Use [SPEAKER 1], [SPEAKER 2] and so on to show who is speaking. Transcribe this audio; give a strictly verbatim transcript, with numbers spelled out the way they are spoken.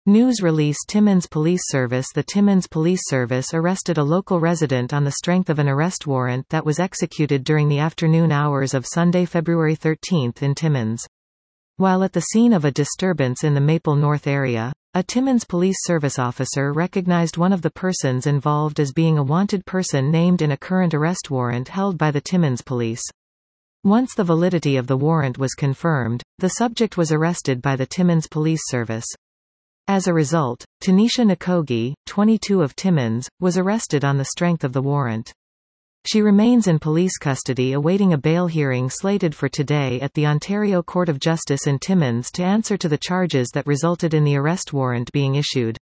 [SPEAKER 1] News release Timmins Police Service The Timmins Police Service arrested a local resident on the strength of an arrest warrant that was executed during the afternoon hours of Sunday, February thirteenth in Timmins. While at the scene of a disturbance in the Maple North area, a Timmins Police Service officer recognized one of the persons involved as being a wanted person named in a current arrest warrant held by the Timmins Police. Once the validity of the warrant was confirmed, the subject was arrested by the Timmins Police Service. As a result, Tanisha Nkogi, twenty-two of Timmins, was arrested on the strength of the warrant. She remains in police custody awaiting a bail hearing slated for today at the Ontario Court of Justice in Timmins to answer to the charges that resulted in the arrest warrant being issued.